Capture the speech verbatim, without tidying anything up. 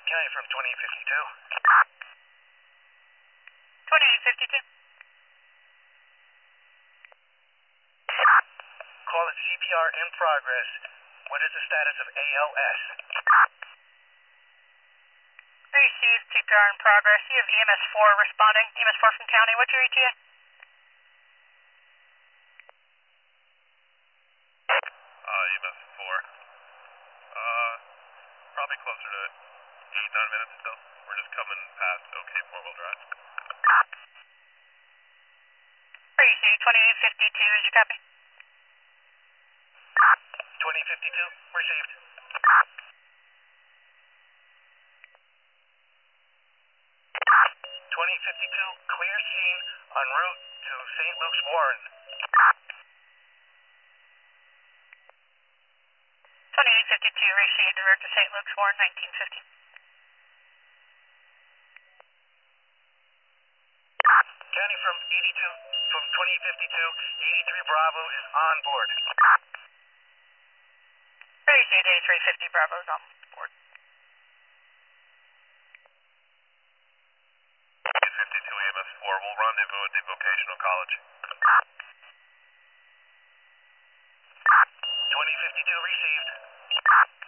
County from twenty fifty-two. twenty-eight fifty-two. Call it C P R in progress. What is the status of A L S? Received, C P R in progress. You have E M S four responding. E M S four from county. What's your E T A? Uh, E M S four. Uh, probably closer to eight, nine minutes still. We're just coming past OK four-wheel drive. Received, twenty-eight fifty-two. Is your copy? twenty fifty-two, received. twenty fifty-two, clear scene en route to Saint Luke's Warren. twenty-eight fifty-two, received, divert to Saint Luke's Warren, nineteen fifty. County from eighty-two, from twenty fifty-two, eighty-three Bravo is on board. Received, eighty-three fifty, Bravo is on board. fifty-two E M S four, we'll rendezvous at the vocational college. twenty fifty-two, received.